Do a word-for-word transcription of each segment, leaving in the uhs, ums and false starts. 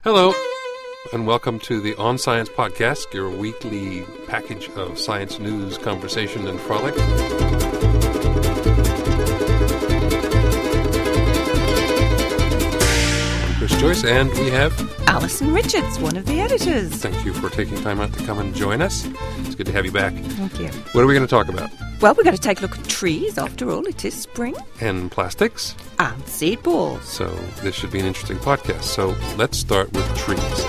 Hello, and welcome to the On Science Podcast, your weekly package of science news, conversation, and frolic. I'm Chris Joyce, and we have Alison Richards, one of the editors. Thank you for taking time out to come and join us. It's good to have you back. Thank you. What are we going to talk about? Well, we're going to take a look at trees. After all, it is spring. And plastics. And seed balls. So this should be an interesting podcast. So let's start with trees.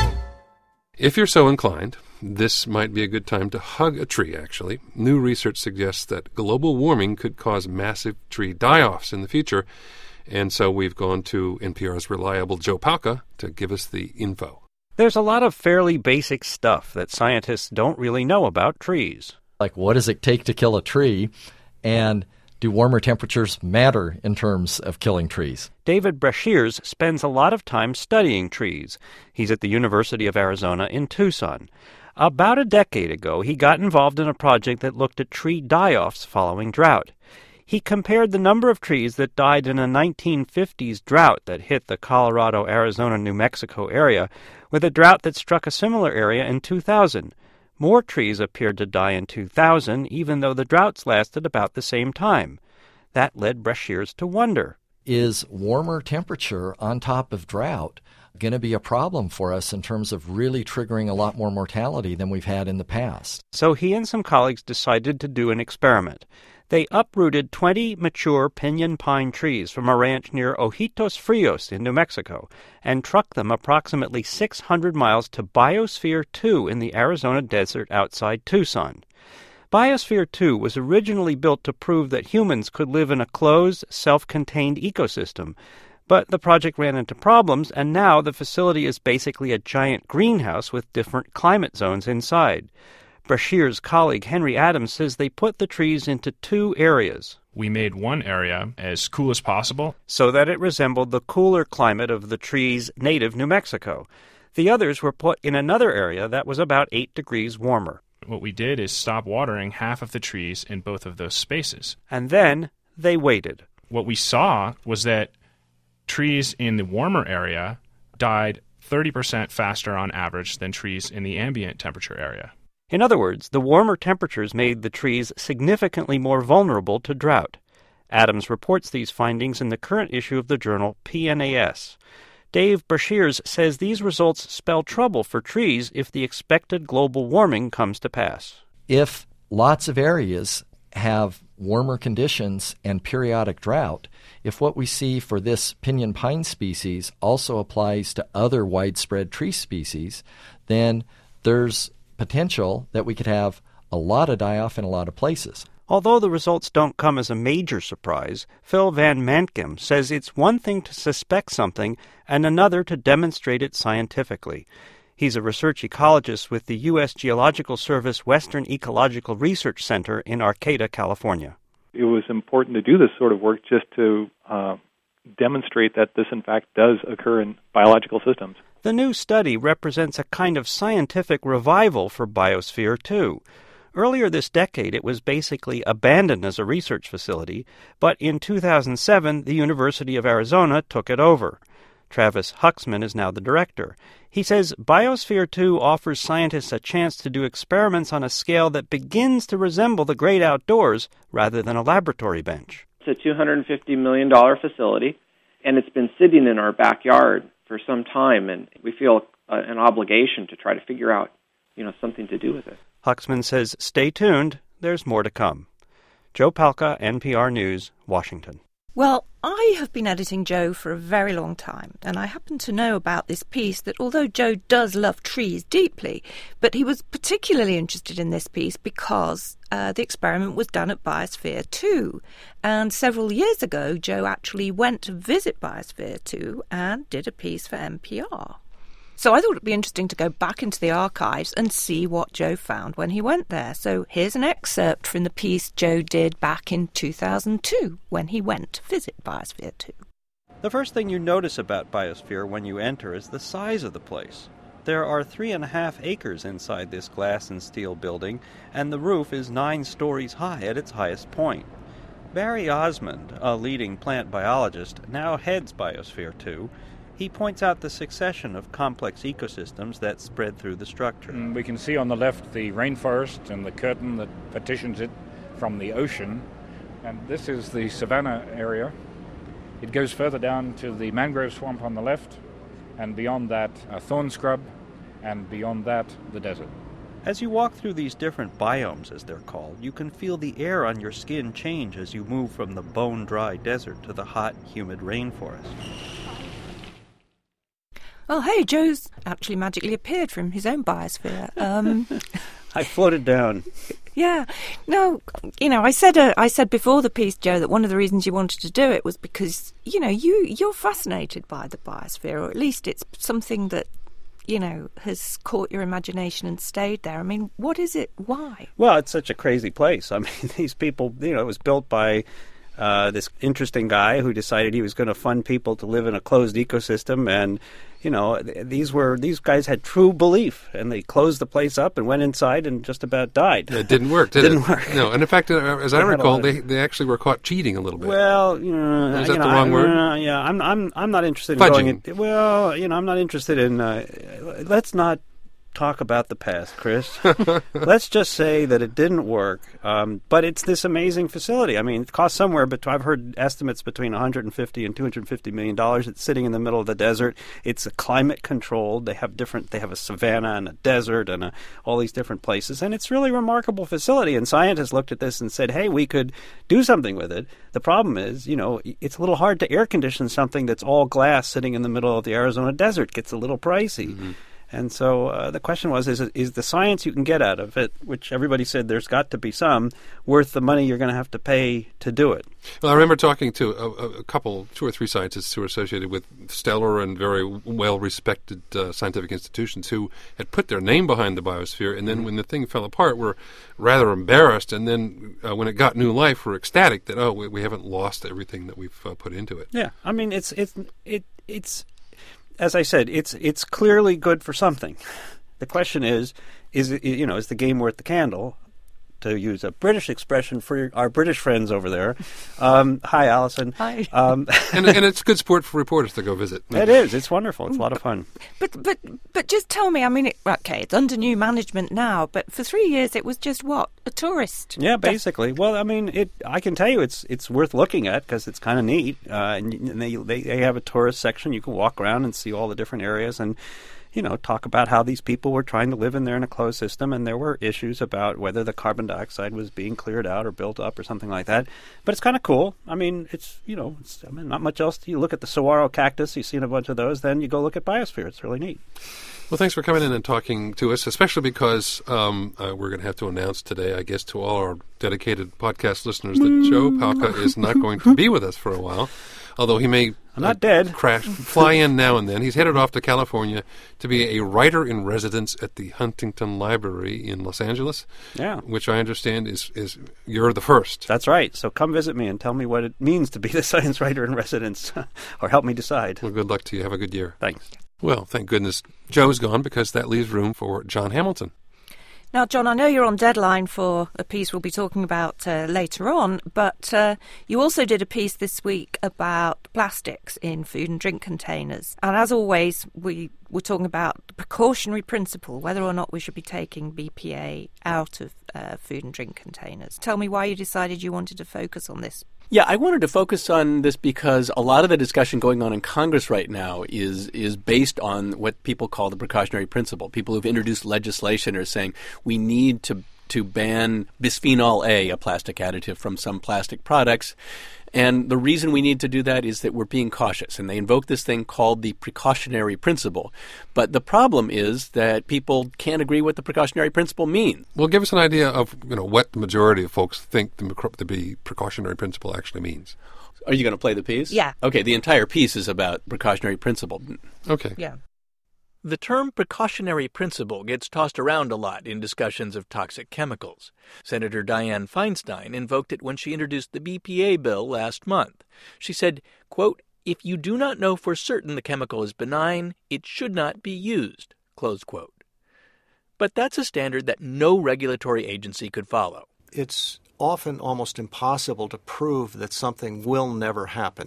If you're so inclined, this might be a good time to hug a tree, actually. New research suggests that global warming could cause massive tree die-offs in the future. And so we've gone to N P R's reliable Joe Palca to give us the info. There's a lot of fairly basic stuff that scientists don't really know about trees. Like, what does it take to kill a tree? And do warmer temperatures matter in terms of killing trees? David Brashears spends a lot of time studying trees. He's at the University of Arizona in Tucson. About a decade ago, he got involved in a project that looked at tree die-offs following drought. He compared the number of trees that died in a nineteen fifties drought that hit the Colorado, Arizona, New Mexico area with a drought that struck a similar area in two thousand. More trees appeared to die in two thousand, even though the droughts lasted about the same time. That led Brashears to wonder, is warmer temperature on top of drought going to be a problem for us in terms of really triggering a lot more mortality than we've had in the past? So he and some colleagues decided to do an experiment. They uprooted twenty mature pinyon pine trees from a ranch near Ojitos Frios in New Mexico and trucked them approximately six hundred miles to Biosphere two in the Arizona desert outside Tucson. Biosphere two was originally built to prove that humans could live in a closed, self-contained ecosystem. But the project ran into problems, and now the facility is basically a giant greenhouse with different climate zones inside. Brashears' colleague Henry Adams says they put the trees into two areas. We made one area as cool as possible, so that it resembled the cooler climate of the tree's native New Mexico. The others were put in another area that was about eight degrees warmer. What we did is stop watering half of the trees in both of those spaces. And then they waited. What we saw was that trees in the warmer area died thirty percent faster on average than trees in the ambient temperature area. In other words, the warmer temperatures made the trees significantly more vulnerable to drought. Adams reports these findings in the current issue of the journal P N A S. Dave Brashears says these results spell trouble for trees if the expected global warming comes to pass. If lots of areas have warmer conditions and periodic drought, if what we see for this pinyon pine species also applies to other widespread tree species, then there's potential that we could have a lot of die-off in a lot of places. Although the results don't come as a major surprise, Phil Van Mantkem says it's one thing to suspect something and another to demonstrate it scientifically. He's a research ecologist with the U S Geological Service Western Ecological Research Center in Arcata, California. It was important to do this sort of work just to uh, demonstrate that this, in fact, does occur in biological systems. The new study represents a kind of scientific revival for Biosphere two. Earlier this decade, it was basically abandoned as a research facility, but in two thousand seven, the University of Arizona took it over. Travis Huxman is now the director. He says Biosphere two offers scientists a chance to do experiments on a scale that begins to resemble the great outdoors rather than a laboratory bench. It's a two hundred fifty million dollars facility, and it's been sitting in our backyard for some time, and we feel uh, an obligation to try to figure out, you know, something to do with it. Huxman says, stay tuned, there's more to come. Joe Palca, N P R News, Washington. Well, I have been editing Joe for a very long time, and I happen to know about this piece that although Joe does love trees deeply, but he was particularly interested in this piece because uh, the experiment was done at Biosphere two. And several years ago, Joe actually went to visit Biosphere two and did a piece for N P R. So I thought it'd be interesting to go back into the archives and see what Joe found when he went there. So here's an excerpt from the piece Joe did back in two thousand two when he went to visit Biosphere two. The first thing you notice about Biosphere when you enter is the size of the place. There are three and a half acres inside this glass and steel building, and the roof is nine stories high at its highest point. Barry Osmond, a leading plant biologist, now heads Biosphere two. He points out the succession of complex ecosystems that spread through the structure. And we can see on the left the rainforest and the curtain that partitions it from the ocean. And this is the savanna area. It goes further down to the mangrove swamp on the left, and beyond that, a thorn scrub, and beyond that, the desert. As you walk through these different biomes, as they're called, you can feel the air on your skin change as you move from the bone-dry desert to the hot, humid rainforest. Oh, hey, Joe's actually magically appeared from his own biosphere. Um, I floated down. Yeah. No, you know, I said uh, I said before the piece, Joe, that one of the reasons you wanted to do it was because, you know, you, you're fascinated by the biosphere, or at least it's something that, you know, has caught your imagination and stayed there. I mean, what is it? Why? Well, it's such a crazy place. I mean, these people, you know, it was built by uh, this interesting guy who decided he was going to fund people to live in a closed ecosystem. And, you know, these were these guys had true belief, and they closed the place up and went inside and just about died. It didn't work, did didn't it? Didn't work. No, and in fact, uh, as I They had a recall, lot of- they they actually were caught cheating a little bit. Well, you know, Is you that know, the wrong I- word? uh, yeah, I'm I'm I'm not interested in Fudging. going. In, well, you know, I'm not interested in. Uh, let's not talk about the past, Chris. Let's just say that it didn't work. Um, but it's this amazing facility. I mean, it costs somewhere, but I've heard estimates between one hundred fifty and two hundred fifty million dollars. It's sitting in the middle of the desert. It's climate controlled. They have different. They have a savanna and a desert and a, all these different places, and it's really a remarkable facility. And scientists looked at this and said, "Hey, we could do something with it." The problem is, you know, it's a little hard to air condition something that's all glass sitting in the middle of the Arizona desert. It gets a little pricey. Mm-hmm. And so uh, the question was, is, is the science you can get out of it, which everybody said there's got to be some, worth the money you're going to have to pay to do it? Well, I remember talking to a, a couple, two or three scientists who were associated with stellar and very well-respected uh, scientific institutions who had put their name behind the biosphere, and then when the thing fell apart, were rather embarrassed, and then uh, when it got new life, were ecstatic that, oh, we, we haven't lost everything that we've uh, put into it. Yeah, I mean, it's it's it it's. As I said, it's it's clearly good for something. The question is, is it, you know, is the game worth the candle? To use a British expression for our British friends over there. Um, hi, Alison. Hi. Um, and, and it's good sport for reporters to go visit. It is. It's wonderful. It's a lot of fun. But but but just tell me. I mean, it, okay, it's under new management now, but for three years it was just what, a tourist. Yeah, basically. Well, I mean, it. I can tell you, it's it's worth looking at because it's kind of neat. Uh, and and they, they they have a tourist section. You can walk around and see all the different areas and, you know, talk about how these people were trying to live in there in a closed system, and there were issues about whether the carbon dioxide was being cleared out or built up or something like that. But it's kind of cool. I mean, it's, you know, it's, I mean, not much else. You look at the saguaro cactus, you've seen a bunch of those, then you go look at biosphere. It's really neat. Well, thanks for coming in and talking to us, especially because um, uh, we're going to have to announce today, I guess, to all our dedicated podcast listeners that Joe Palca is not going to be with us for a while, although he may I'm not uh, dead. crash, fly in now and then. He's headed off to California to be a writer-in-residence at the Huntington Library in Los Angeles, Yeah. which I understand is, is you're the first. That's right. So come visit me and tell me what it means to be the science writer in residence, or help me decide. Well, good luck to you. Have a good year. Thanks. Well, thank goodness Joe's gone, because that leaves room for John Hamilton. Now, John, I know you're on deadline for a piece we'll be talking about uh, later on, but uh, you also did a piece this week about plastics in food and drink containers. And as always, we were talking about the precautionary principle, whether or not we should be taking B P A out of uh, food and drink containers. Tell me why you decided you wanted to focus on this. Yeah, I wanted to focus on this because a lot of the discussion going on in Congress right now is is based on what people call the precautionary principle. People who've introduced legislation are saying we need to to ban bisphenol A, a plastic additive, from some plastic products. And the reason we need to do that is that we're being cautious. And they invoke this thing called the precautionary principle. But the problem is that people can't agree what the precautionary principle means. Well, give us an idea of, you know, what the majority of folks think the, the precautionary principle actually means. Are you going to play the piece? Yeah. Okay, the entire piece is about precautionary principle. Okay. Yeah. The term precautionary principle gets tossed around a lot in discussions of toxic chemicals. Senator Dianne Feinstein invoked it when she introduced the B P A bill last month. She said, quote, "If you do not know for certain the chemical is benign, it should not be used," close quote. But that's a standard that no regulatory agency could follow. It's often almost impossible to prove that something will never happen.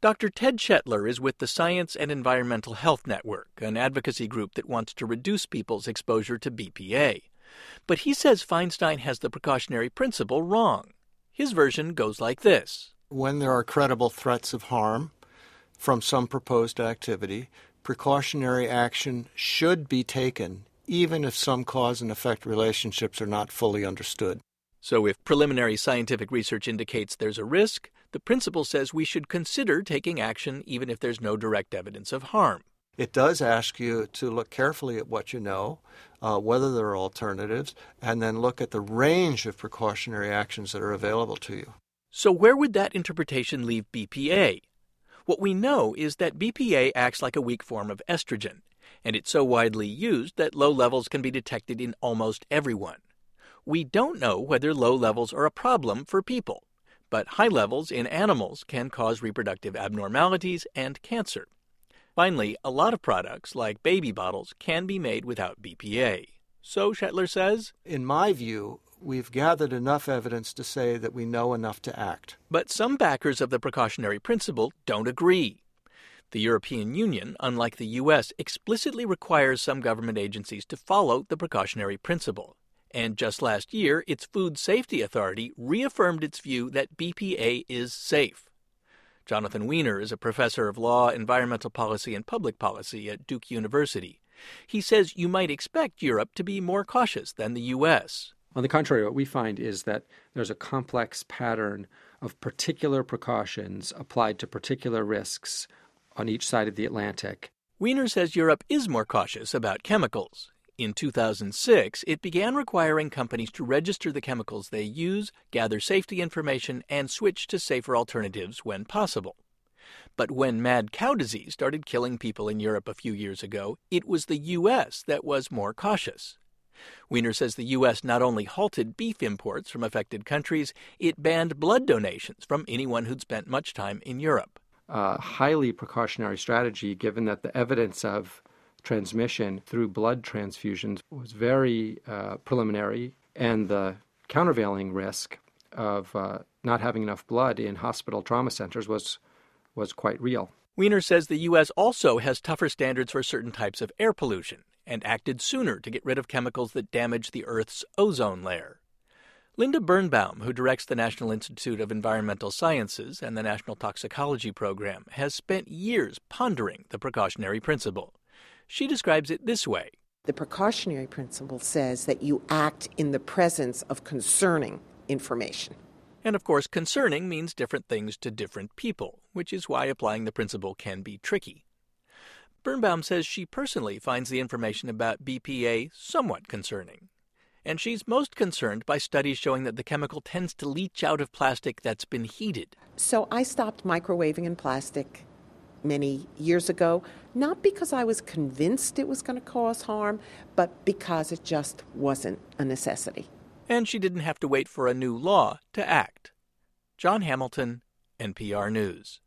Doctor Ted Shetler is with the Science and Environmental Health Network, an advocacy group that wants to reduce people's exposure to B P A. But he says Feinstein has the precautionary principle wrong. His version goes like this. When there are credible threats of harm from some proposed activity, precautionary action should be taken, even if some cause and effect relationships are not fully understood. So if preliminary scientific research indicates there's a risk, the principle says we should consider taking action even if there's no direct evidence of harm. It does ask you to look carefully at what you know, uh, whether there are alternatives, and then look at the range of precautionary actions that are available to you. So where would that interpretation leave B P A? What we know is that B P A acts like a weak form of estrogen, and it's so widely used that low levels can be detected in almost everyone. We don't know whether low levels are a problem for people, but high levels in animals can cause reproductive abnormalities and cancer. Finally, a lot of products, like baby bottles, can be made without B P A. So, Shetler says, in my view, we've gathered enough evidence to say that we know enough to act. But some backers of the precautionary principle don't agree. The European Union, unlike the U S, explicitly requires some government agencies to follow the precautionary principle. And just last year, its Food Safety Authority reaffirmed its view that B P A is safe. Jonathan Weiner is a professor of law, environmental policy, and public policy at Duke University. He says you might expect Europe to be more cautious than the U S. On the contrary, what we find is that there's a complex pattern of particular precautions applied to particular risks on each side of the Atlantic. Weiner says Europe is more cautious about chemicals. In two thousand six, it began requiring companies to register the chemicals they use, gather safety information, and switch to safer alternatives when possible. But when mad cow disease started killing people in Europe a few years ago, it was the U S that was more cautious. Weiner says the U S not only halted beef imports from affected countries, it banned blood donations from anyone who'd spent much time in Europe. A highly precautionary strategy, given that the evidence of transmission through blood transfusions was very uh, preliminary, and the countervailing risk of uh, not having enough blood in hospital trauma centers was was quite real. Weiner says the U S also has tougher standards for certain types of air pollution and acted sooner to get rid of chemicals that damage the Earth's ozone layer. Linda Birnbaum, who directs the National Institute of Environmental Sciences and the National Toxicology Program, has spent years pondering the precautionary principle. She describes it this way. The precautionary principle says that you act in the presence of concerning information. And of course, concerning means different things to different people, which is why applying the principle can be tricky. Birnbaum says she personally finds the information about B P A somewhat concerning. And she's most concerned by studies showing that the chemical tends to leach out of plastic that's been heated. So I stopped microwaving in plastic many years ago, not because I was convinced it was going to cause harm, but because it just wasn't a necessity. And she didn't have to wait for a new law to act. John Hamilton, N P R News.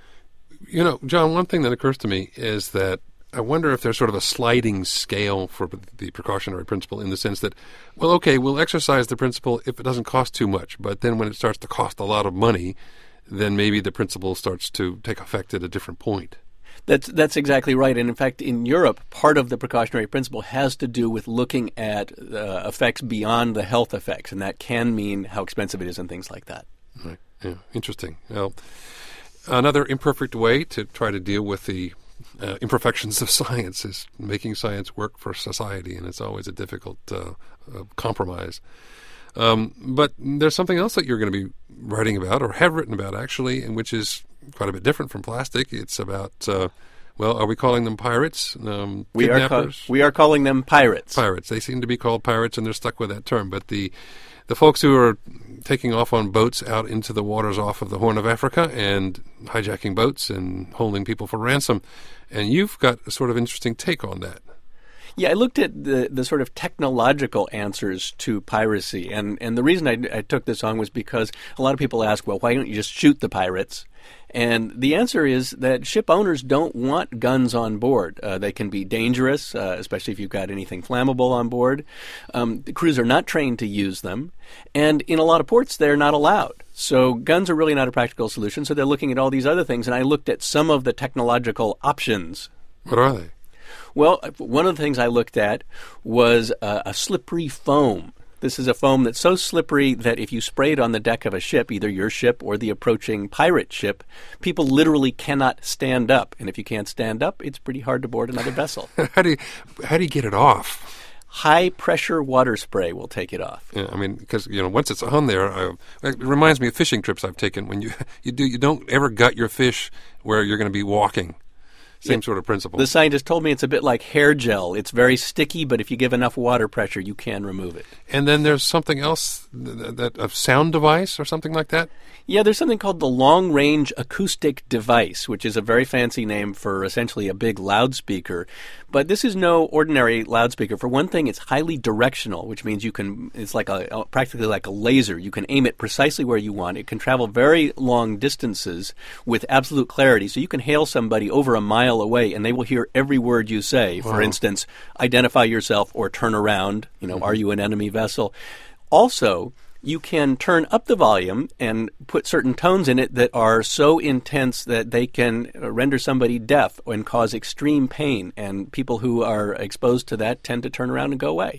You know, John, one thing that occurs to me is that I wonder if there's sort of a sliding scale for the precautionary principle, in the sense that, well, okay, we'll exercise the principle if it doesn't cost too much, but then when it starts to cost a lot of money, then maybe the principle starts to take effect at a different point. That's that's exactly right. And in fact, in Europe, part of the precautionary principle has to do with looking at uh, effects beyond the health effects, and that can mean how expensive it is and things like that. Right. Yeah. Interesting. Well, another imperfect way to try to deal with the uh, imperfections of science is making science work for society, and it's always a difficult uh, uh, compromise. Um, but there's something else that you're going to be writing about, or have written about, actually, and which is quite a bit different from plastic. It's about, uh, well, are we calling them pirates? Um, we are ca- we are calling them pirates. Pirates. They seem to be called pirates, and they're stuck with that term. But the the folks who are taking off on boats out into the waters off of the Horn of Africa and hijacking boats and holding people for ransom, and you've got a sort of interesting take on that. Yeah, I looked at the, the sort of technological answers to piracy, and, and the reason I, I took this on was because a lot of people ask, well, why don't you just shoot the pirates? And the answer is that ship owners don't want guns on board. Uh, they can be dangerous, uh, especially if you've got anything flammable on board. Um, the crews are not trained to use them, and in a lot of ports they're not allowed. So guns are really not a practical solution, so they're looking at all these other things, and I looked at some of the technological options. What are they? Well, one of the things I looked at was uh, a slippery foam. This is a foam that's so slippery that if you spray it on the deck of a ship, either your ship or the approaching pirate ship, people literally cannot stand up. And if you can't stand up, it's pretty hard to board another vessel. how do you, how do you get it off? High-pressure water spray will take it off. Yeah, I mean, because, you know, once it's on there, I, it reminds me of fishing trips I've taken. When you, you, do, you don't ever gut your fish where you're going to be walking. Same sort of principle. The scientist told me it's a bit like hair gel. It's very sticky, but if you give enough water pressure, you can remove it. And then there's something else, that, that a sound device or something like that? Yeah, there's something called the long-range acoustic device, which is a very fancy name for essentially a big loudspeaker. But this is no ordinary loudspeaker. For one thing, it's highly directional, which means you can, it's like a, practically like a laser. You can aim it precisely where you want. It can travel very long distances with absolute clarity. So you can hail somebody over a mile away and they will hear every word you say. Wow. For instance, identify yourself or turn around. You know, mm-hmm. Are you an enemy vessel? Also, you can turn up the volume and put certain tones in it that are so intense that they can render somebody deaf and cause extreme pain. And people who are exposed to that tend to turn around and go away.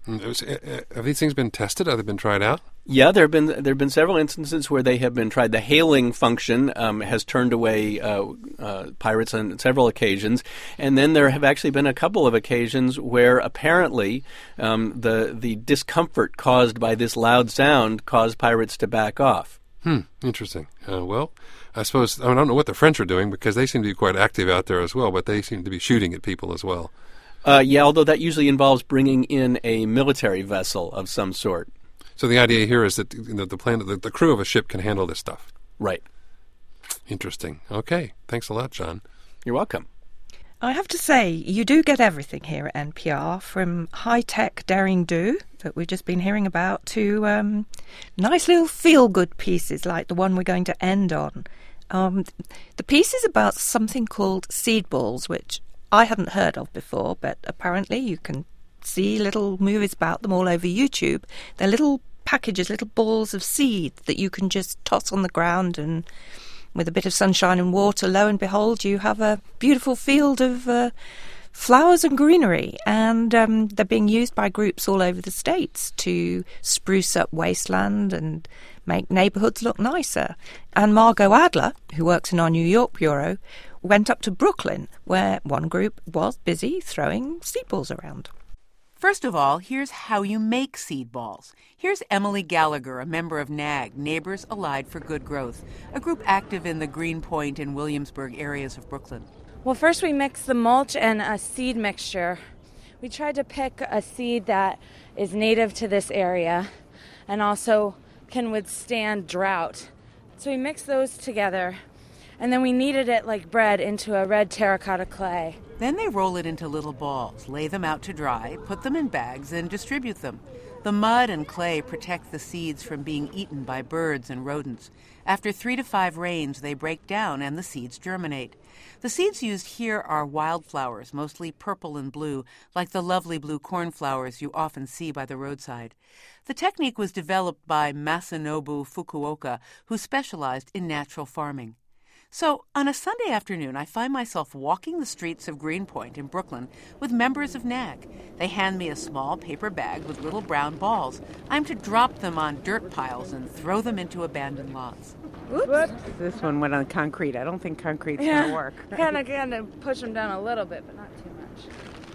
Mm. Have these things been tested? Have they been tried out? Yeah, there have been there have been several instances where they have been tried. The hailing function um, has turned away uh, uh, pirates on several occasions, and then there have actually been a couple of occasions where apparently um, the the discomfort caused by this loud sound caused pirates to back off. Hmm. Interesting. Uh, well, I suppose I don't know what the French are doing because they seem to be quite active out there as well, but they seem to be shooting at people as well. Uh, yeah, although that usually involves bringing in a military vessel of some sort. So the idea here is that you know, the plan, the, the crew of a ship can handle this stuff. Right. Interesting. Okay. Thanks a lot, John. You're welcome. I have to say, you do get everything here at N P R, from high-tech daring-do that we've just been hearing about to um, nice little feel-good pieces like the one we're going to end on. Um, the piece is about something called seed balls, which I hadn't heard of before, but apparently you can see little movies about them all over YouTube. They're little packages, little balls of seed that you can just toss on the ground, and with a bit of sunshine and water, lo and behold, you have a beautiful field of uh, flowers and greenery. And um, they're being used by groups all over the States to spruce up wasteland and make neighbourhoods look nicer. And Margot Adler, who works in our New York bureau, went up to Brooklyn, where one group was busy throwing seed balls around. First of all, here's how you make seed balls. Here's Emily Gallagher, a member of NAG, Neighbors Allied for Good Growth, a group active in the Greenpoint and Williamsburg areas of Brooklyn. Well, first we mixed the mulch and a seed mixture. We tried to pick a seed that is native to this area and also can withstand drought. So we mixed those together, and then we kneaded it like bread into a red terracotta clay. Then they roll it into little balls, lay them out to dry, put them in bags, and distribute them. The mud and clay protect the seeds from being eaten by birds and rodents. After three to five rains, they break down and the seeds germinate. The seeds used here are wildflowers, mostly purple and blue, like the lovely blue cornflowers you often see by the roadside. The technique was developed by Masanobu Fukuoka, who specialized in natural farming. So, on a Sunday afternoon, I find myself walking the streets of Greenpoint in Brooklyn with members of NAG. They hand me a small paper bag with little brown balls. I'm to drop them on dirt piles and throw them into abandoned lots. Oops. This one went on concrete. I don't think concrete's yeah. going to work. Kind of, kind of push them down a little bit, but not too much.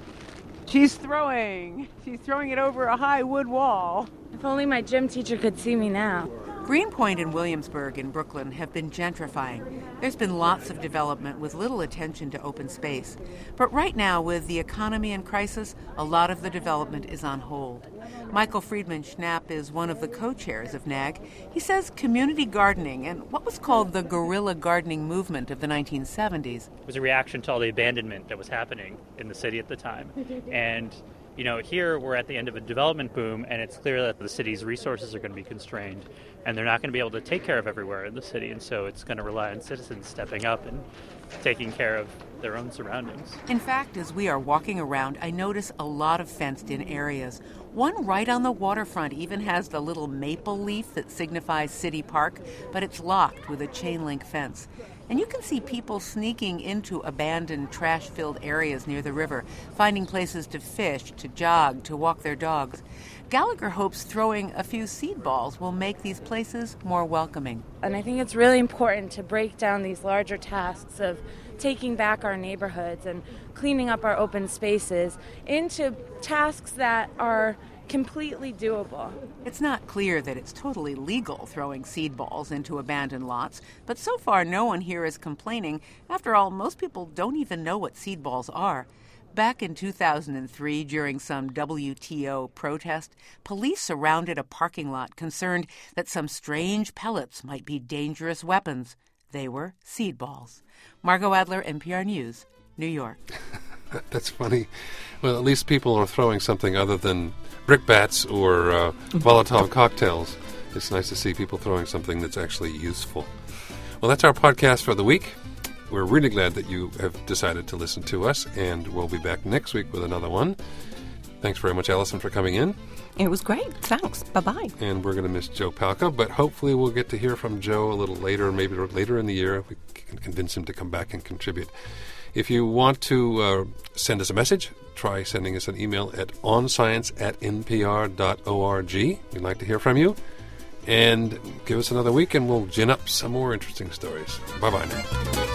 She's throwing. She's throwing it over a high wood wall. If only my gym teacher could see me now. Greenpoint and Williamsburg in Brooklyn have been gentrifying. There's been lots of development with little attention to open space. But right now, with the economy in crisis, a lot of the development is on hold. Michael Friedman Schnapp is one of the co-chairs of NAG. He says community gardening and what was called the guerrilla gardening movement of the nineteen seventies was a reaction to all the abandonment that was happening in the city at the time. And You know, here we're at the end of a development boom, and it's clear that the city's resources are going to be constrained, and they're not going to be able to take care of everywhere in the city, and so it's going to rely on citizens stepping up and taking care of their own surroundings. In fact, as we are walking around, I notice a lot of fenced-in areas. One right on the waterfront even has the little maple leaf that signifies City Park, but it's locked with a chain-link fence. And you can see people sneaking into abandoned, trash-filled areas near the river, finding places to fish, to jog, to walk their dogs. Gallagher hopes throwing a few seed balls will make these places more welcoming. And I think it's really important to break down these larger tasks of taking back our neighborhoods and cleaning up our open spaces into tasks that are completely doable. It's not clear that it's totally legal throwing seed balls into abandoned lots, but so far no one here is complaining. After all, most people don't even know what seed balls are. Back in two thousand three, during some W T O protest, police surrounded a parking lot concerned that some strange pellets might be dangerous weapons. They were seed balls. Margot Adler, N P R News, New York. That's funny. Well, at least people are throwing something other than brickbats or uh, Molotov cocktails. It's nice to see people throwing something that's actually useful. Well, that's our podcast for the week. We're really glad that you have decided to listen to us, and we'll be back next week with another one. Thanks very much, Allison, for coming in. It was great. Thanks. Bye-bye. And we're going to miss Joe Palca, but hopefully we'll get to hear from Joe a little later, maybe later in the year. We can convince him to come back and contribute. If you want to uh, send us a message, try sending us an email at onscience at n p r dot org. We'd like to hear from you. And give us another week, and we'll gin up some more interesting stories. Bye-bye now.